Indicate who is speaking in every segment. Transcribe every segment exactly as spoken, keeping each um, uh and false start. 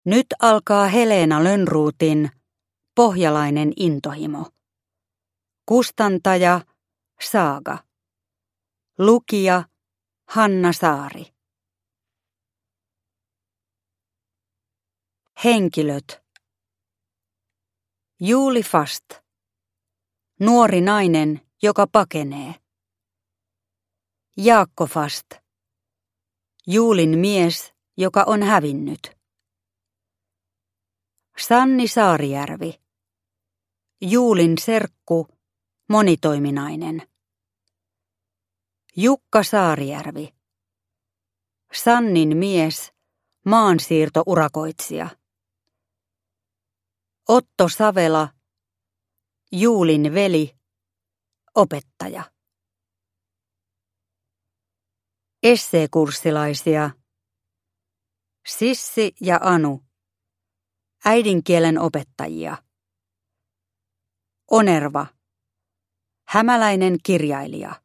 Speaker 1: Nyt alkaa Helena Lönnrotin Pohjalainen intohimo. Kustantaja Saaga. Lukija Hanna Saari. Henkilöt. Juuli Fast. Nuori nainen, joka pakenee. Jaakko Fast. Juulin mies, joka on hävinnyt. Sanni Saarijärvi. Juulin serkku, monitoiminainen. Jukka Saarijärvi. Sannin mies, maansiirtourakoitsija. Otto Savela. Juulin veli, opettaja. Esseekurssilaisia. Sissi ja Anu. Äidinkielen opettajia. Onerva. Hämäläinen kirjailija.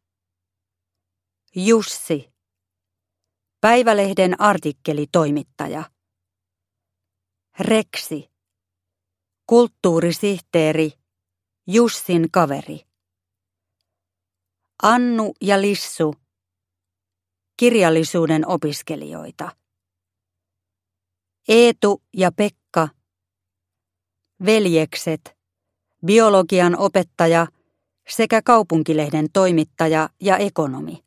Speaker 1: Jussi. Päivälehden artikkelitoimittaja. Reksi. Kulttuurisihteeri, Jussin kaveri. Annu ja Lissu. Kirjallisuuden opiskelijoita. Eetu ja Pekka. Veljekset, biologian opettaja sekä kaupunkilehden toimittaja ja ekonomi.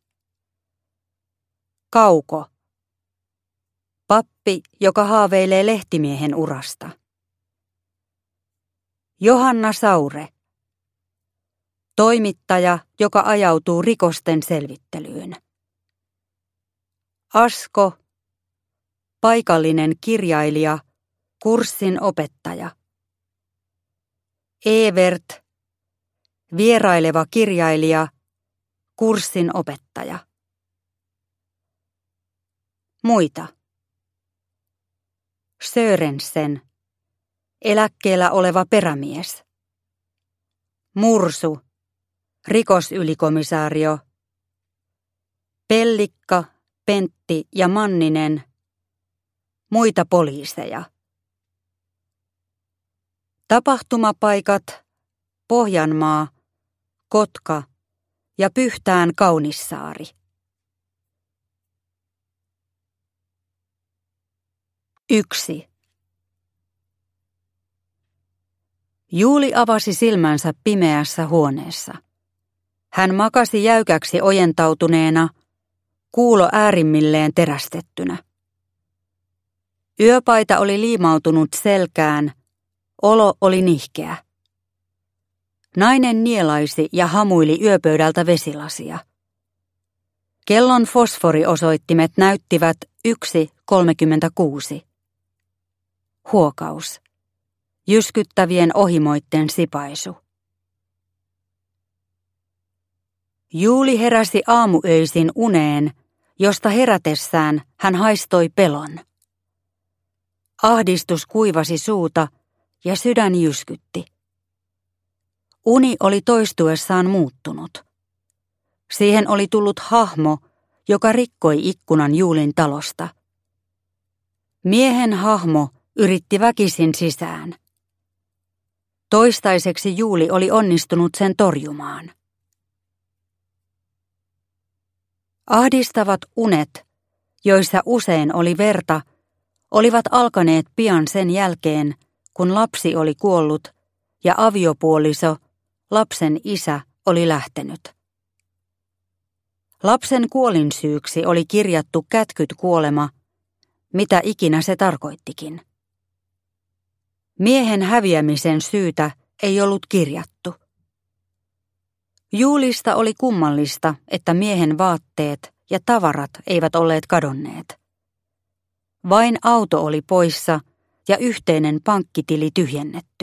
Speaker 1: Kauko. Pappi, joka haaveilee lehtimiehen urasta. Johanna Saure. Toimittaja, joka ajautuu rikosten selvittelyyn. Asko. Paikallinen kirjailija, kurssin opettaja. Evert. Vieraileva kirjailija, kurssin opettaja. Muita. Sörensen. Eläkkeellä oleva perämies. Mursu. Rikosylikomisaario. Pellikka, Pentti ja Manninen. Muita poliiseja. Tapahtumapaikat Pohjanmaa, Kotka ja Pyhtään Kaunissaari. Yksi. Juuli avasi silmänsä pimeässä huoneessa. Hän makasi jäykäksi ojentautuneena, kuulo äärimmilleen terästettynä. Yöpaita oli liimautunut selkään, olo oli nihkeä. Nainen nielaisi ja hamuili yöpöydältä vesilasia. Kellon fosforiosoittimet näyttivät yksi kolmekymmentäkuusi. Huokaus. Jyskyttävien ohimoitten sipaisu. Juuli heräsi aamuöisin uneen, josta herätessään hän haistoi pelon. Ahdistus kuivasi suuta ja sydän jyskytti. Uni oli toistuessaan muuttunut. Siihen oli tullut hahmo, joka rikkoi ikkunan Juulin talosta. Miehen hahmo yritti väkisin sisään. Toistaiseksi Juuli oli onnistunut sen torjumaan. Ahdistavat unet, joissa usein oli verta, olivat alkaneet pian sen jälkeen, kun lapsi oli kuollut ja aviopuoliso, lapsen isä, oli lähtenyt. Lapsen kuolinsyyksi oli kirjattu kätkyt kuolema, mitä ikinä se tarkoittikin. Miehen häviämisen syytä ei ollut kirjattu. Juulista oli kummallista, että miehen vaatteet ja tavarat eivät olleet kadonneet. Vain auto oli poissa ja yhteinen pankkitili tyhjennetty.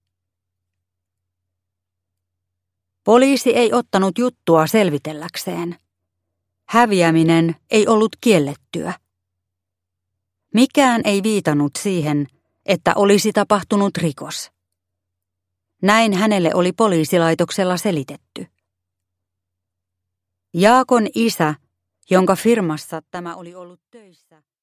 Speaker 1: Poliisi ei ottanut juttua selvitelläkseen. Häviäminen ei ollut kiellettyä. Mikään ei viitannut siihen, että olisi tapahtunut rikos. Näin hänelle oli poliisilaitoksella selitetty. Jaakon isä, jonka firmassa tämä oli ollut töissä,